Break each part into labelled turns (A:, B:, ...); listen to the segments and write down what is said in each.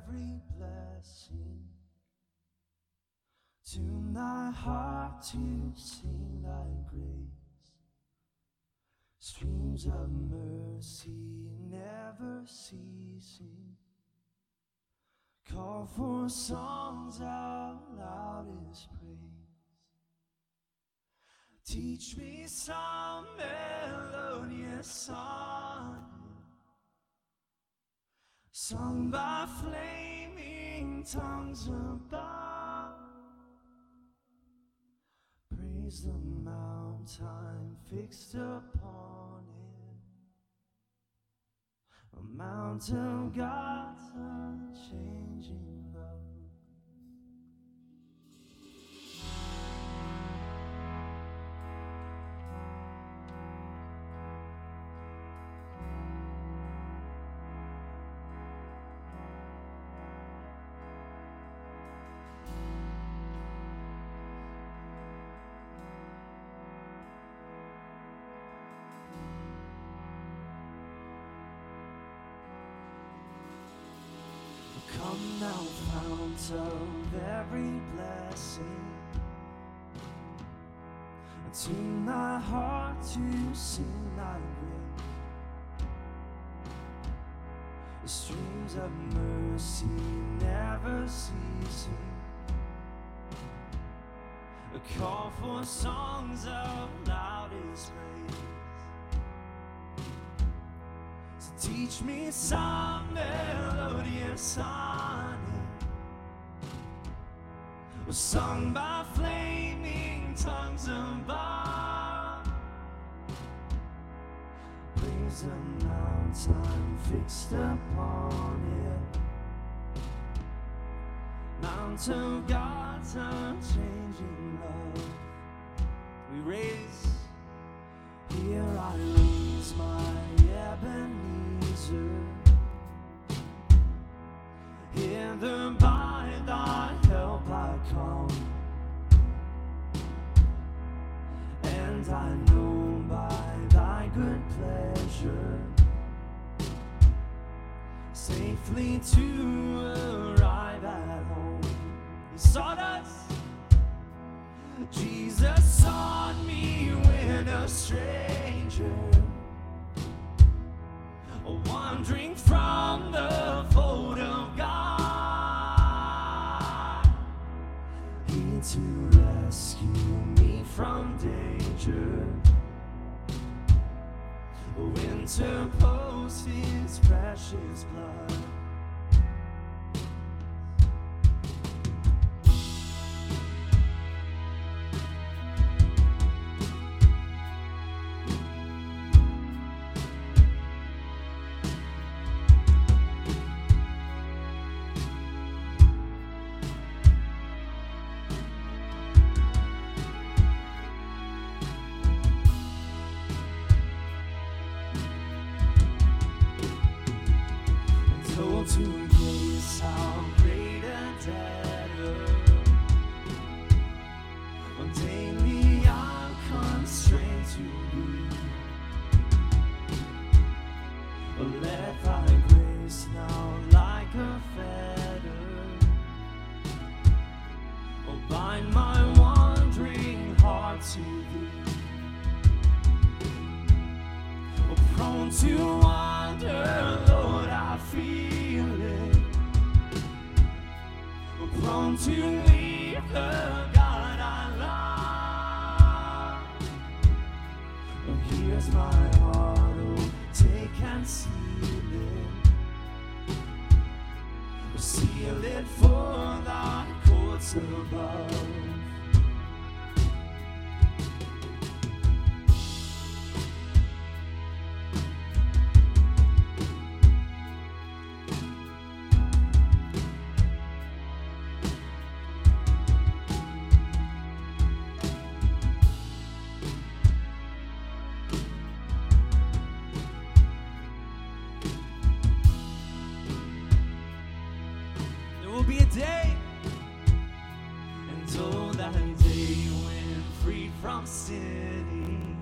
A: every blessing. Tune thy heart to sing thy grace. Streams of mercy never ceasing. Call for songs our loudest praise. Teach me some melodious song, sung by flaming tongues above. Praise the mount time fixed upon it, a mount of God's unchanging love. Come thou fount of every blessing, attune thy heart to sing thy grace. The streams of mercy never ceasing, a call for songs of loudest praise. So teach me some melodious sonnet, sung by flaming tongues above. Praise the mountain fixed upon it, mount of God's unchanging love. We raise, here I raise my Ebenezer, hither by thy help I come, and I know by thy good pleasure safely to arrive at home. He sought us, Jesus sought me when a stranger, wandering from the fold of God, He to rescue me from danger, interposed His precious blood. Told to embrace how great a debtor daily I'm constrained to be. Let thy grace now like a fetter bind my wandering heart to thee. Prone to wander, Lord, I feel it. Prone to leave the God I love. Here's my heart, oh, take and seal it. Seal it for thy courts above. Be a day, and oh, that day when freed from sin,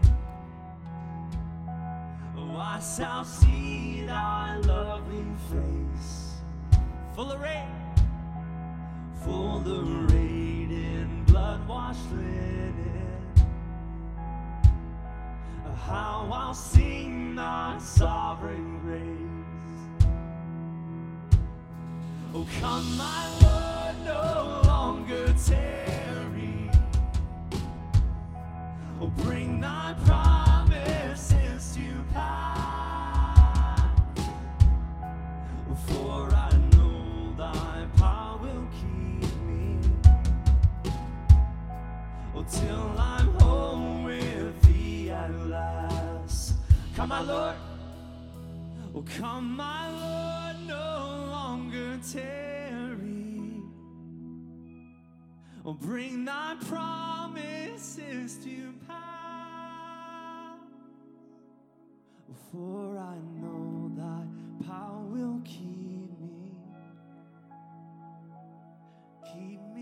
A: oh, I shall see thy lovely face, full arrayed in blood-washed linen. How I'll sing thy sovereign grace. Oh, come, my Lord, no longer tarry. Oh, bring thy promises to pass. For I know thy power will keep me. Oh, till I'm home with thee at last. Come, my Lord. Oh, come, my Lord, no longer tarry. Oh, bring thy promises to pass. For I know thy power will keep me. Keep me.